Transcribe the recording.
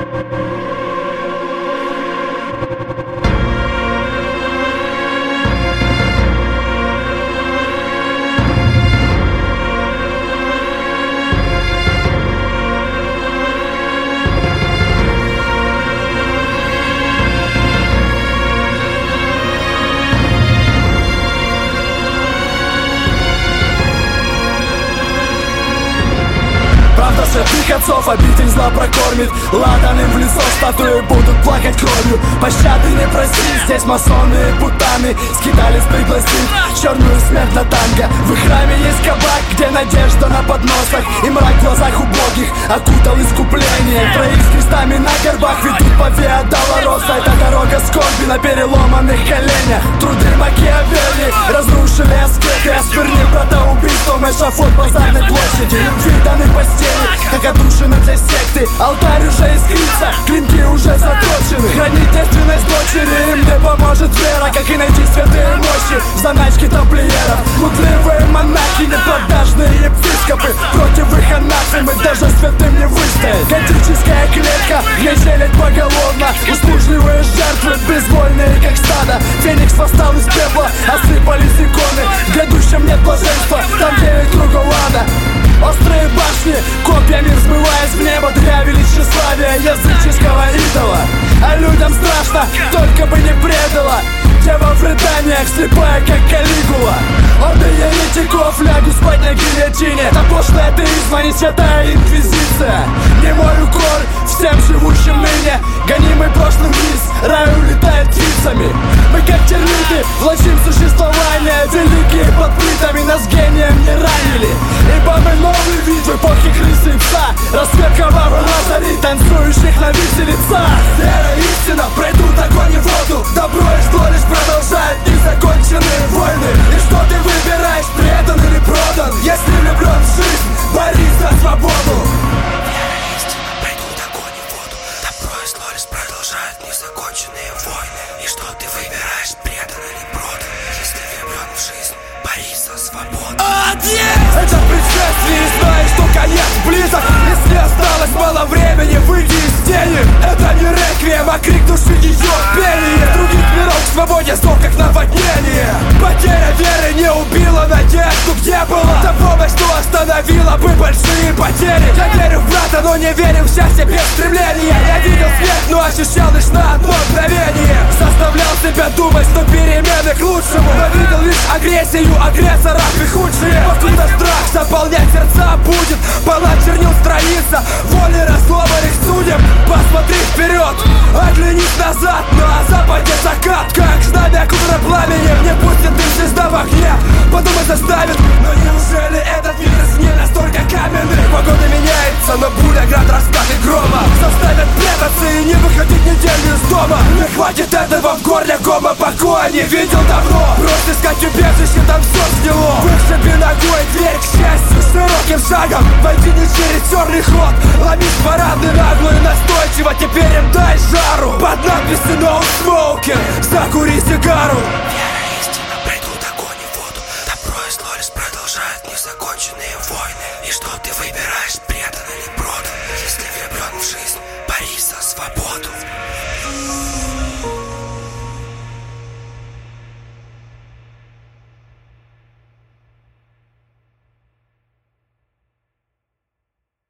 Святых отцов обитель зла прокормит, ладаным в лицо статуи будут плакать кровью. Пощады не проси, здесь масоны и путаны скитались пригласить черную смерть на танго. В их храме есть кабак, где надежда на подносах и мрак в глазах убогих окутал искупление. Троих с крестами на горбах ведут по Виа Долороса. Это дорога скорби на переломанных коленях. Труды Макиавелли разрушили аскеты, осквернил братоубийством эшафот базарной площади. Любви даны постели, как отдушины для секты. Алтарь уже искрится, клинки уже заточены. Хранить девственность дочери им не поможет вера, как и найти святые мощи в заначке тамплиеров. Мутливые монахи, непродажные епископы, против их анафемы даже святым не выстоять. Готическая клетка, где челядь поголовно, услужливые жертвы, безвольные как стадо. Феникс восстал из пепла, осыпались иконы. В грядущем нет блаженства, там 9 кругов ада. Острые башни, копьями взмываясь в небо для величеславия языческого идола. А людям страшно, только бы не предала дева в рыданиях, слепая как Калигула. Орды еретиков лягу спать на гильотине. Да пошлый атеизм, а не святая инквизиция. Не мой укор всем живущим ныне, гонимый прошлым вниз, рай улетает птицами. Мы как термиты влачим существование, великие под плитами нас гением не ранили. Ибо мы новый вид в эпохе крысы и пса, рассвет кровавый лазарей, танцующих на виселицах. Вера и истина пройдут огонь и воду, добро и зло лишь продолжают незаконченные войны. И что ты выбираешь, предан или продан? Если влюблен в жизнь, борись за свободу. Вера и истина пройдут огонь и воду, добро и зло лишь продолжают незаконченные войны. И что ты выбираешь, предан или продан? Если влюблен в жизнь, борись за свободу. Это предшествие, знаешь, что конец близок. Если осталось мало времени, выйди из тени. Это не реквием, а крик души ее пение. Других миров к свободе зов, как наводнение. Потеря веры не убила надежду, где была та помощь, что остановила бы большие потери. Я верю в брата, но не верю в счастье без стремления. Я видел смерть, но ощущал лишь на одно мгновение. Заставлял себя думать, что перемены к лучшему, но видел лишь агрессию агрессоров и худшие. Покуда страх заполнять сердца будет, палат чернил страница воли разломанных судеб. Посмотри вперед, оглянись назад, на западе закат, как знамя кудра пламени. Не пустит дым, звезда в огне, подумать заставит. Но неужели этот мир не настолько каменный? Погода меняется, но буря, град, раскат и грома заставят прятаться и не выходить неделю из дома. Не хватит этого в горле кома, покоя не видел давно. Просто искать убежище, там все сняло. Вышиби ногой дверь к счастью широким шагом. Войди не через черный ход, ломись парадный нагло и настойчиво. Теперь им дай жару под надписью No Smoking, закури сигару. Вера и истина пройдут огонь и воду, добро и зло лишь продолжают незаконченные войны. И что ты выбираешь?